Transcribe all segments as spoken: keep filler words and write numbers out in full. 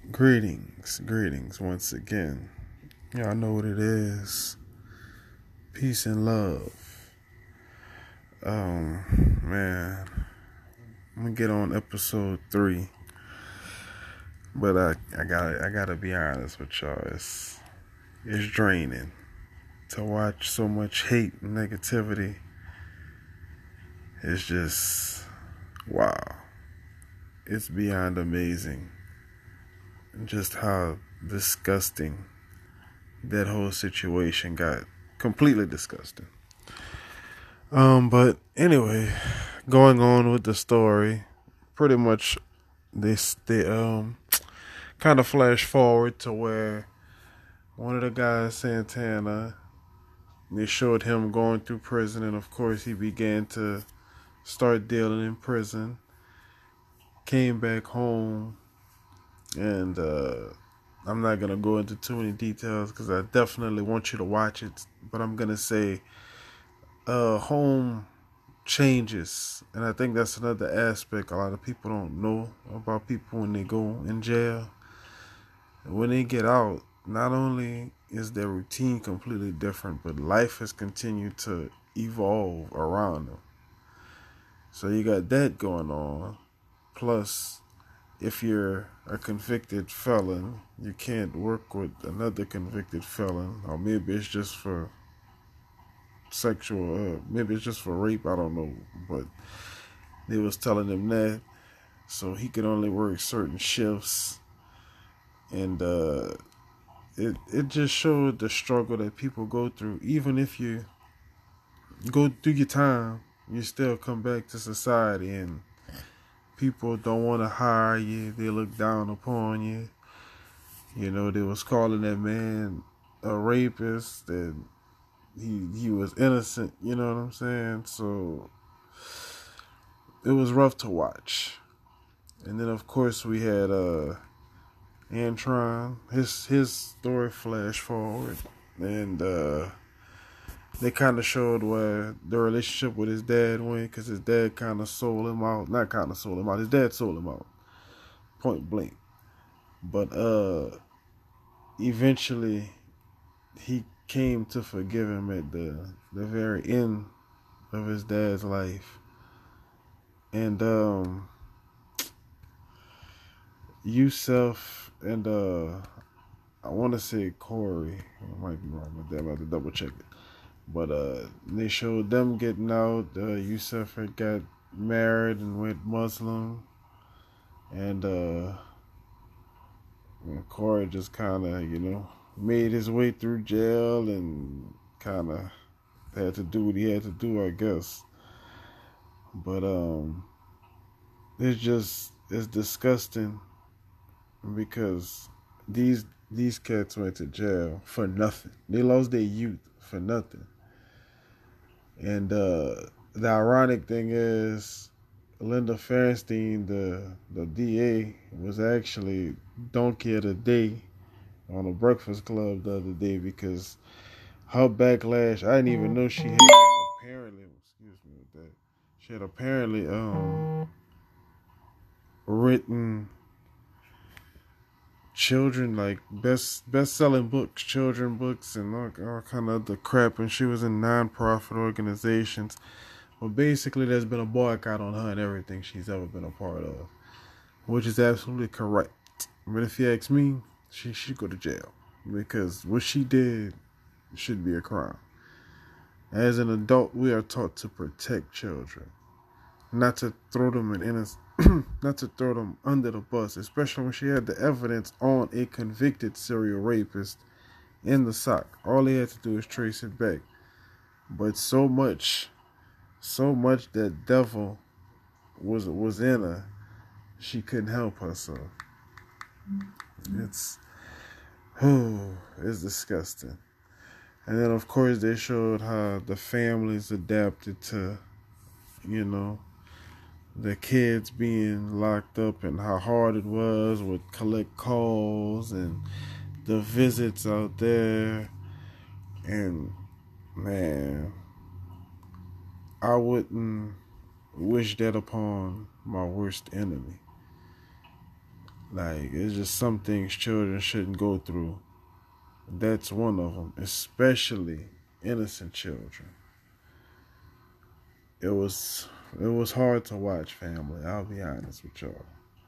Greetings, greetings once again. Y'all know what it is. Peace and love. Um, man, I'm gonna get on episode three, but I, I gotta, I gotta be honest with y'all. It's, it's draining to watch so much hate and negativity. It's just, wow. It's beyond amazing. Just how disgusting that whole situation got. Completely disgusting. Um, but anyway, going on with the story, pretty much this they um kind of flash forward to where one of the guys, Santana, they showed him going through prison, and of course he began to start dealing in prison. Came back home, and uh, I'm not gonna go into too many details because I definitely want you to watch it. But I'm gonna say, uh, home changes, and I think that's another aspect a lot of people don't know about people when they go in jail. When they get out, not only is their routine completely different, but life has continued to evolve around them. So you got that going on. Plus, if you're a convicted felon, you can't work with another convicted felon, or maybe it's just for sexual, uh, maybe it's just for rape, I don't know, but they was telling him that, so he could only work certain shifts, and uh, it it just showed the struggle that people go through. Even if you go through your time, you still come back to society, and people don't want to hire you. They look down upon you. You know, they was calling that man a rapist, and he he was innocent. You know what I'm saying? So it was rough to watch. And then of course we had uh Antron. His his story flashed forward, and uh, they kind of showed where the relationship with his dad went, because his dad kind of sold him out. Not kind of sold him out. His dad sold him out, point blank. But uh, eventually, he came to forgive him at the the very end of his dad's life, and um. Yusef and uh, I want to say Corey. I might be wrong with that. I have to double check it. But uh, they showed them getting out. Uh, Yusef had got married and went Muslim, and uh, and Corey just kind of, you know, made his way through jail and kind of had to do what he had to do, I guess. But um, it's just it's disgusting, because these these cats went to jail for nothing. They lost their youth for nothing. And uh, the ironic thing is, Linda Fairstein, the the D A, was actually donkey of the day on the Breakfast Club the other day, because her backlash, I didn't even know she had apparently, excuse me with that, she had apparently um written children, like best best selling books, children books, and all, all kind of other crap, and she was in non-profit organizations. But basically, there's been a boycott on her and everything she's ever been a part of, which is absolutely correct. But if you ask me, she should go to jail, because what she did should be a crime. As an adult, we are taught to protect children, not to throw them in innocent, not to throw them under the bus, especially when she had the evidence on a convicted serial rapist in the sock. All they had to do is trace it back. But so much, so much that devil was was in her, she couldn't help herself. It's, oh, it's disgusting. And then of course they showed how the families adapted to, you know, the kids being locked up, and how hard it was with collect calls and the visits out there. And man, I wouldn't wish that upon my worst enemy. Like, it's just some things children shouldn't go through. That's one of them, especially innocent children. It was it was hard to watch, family. I'll be honest with y'all.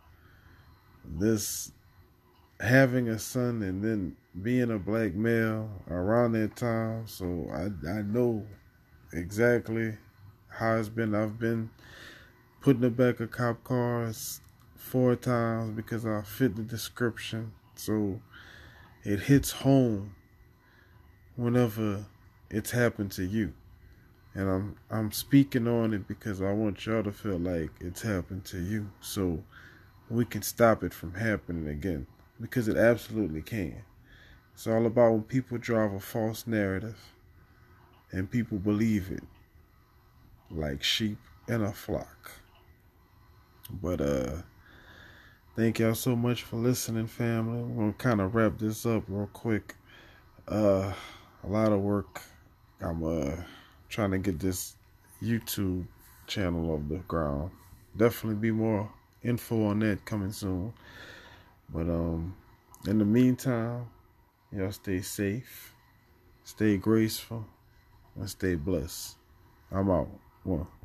This having a son and then being a black male around that time, so I I know exactly how it's been. I've been put in the back of cop cars four times because I fit the description. So it hits home whenever it's happened to you. And I'm I'm speaking on it because I want y'all to feel like it's happened to you, so we can stop it from happening again, because it absolutely can. It's all about when people drive a false narrative and people believe it like sheep in a flock. But uh thank y'all so much for listening, family. We're gonna kind of wrap this up real quick. Uh a lot of work. I'm uh trying to get this YouTube channel off the ground. Definitely be more info on that coming soon. But um, in the meantime, y'all stay safe, stay graceful, and stay blessed. I'm out. One.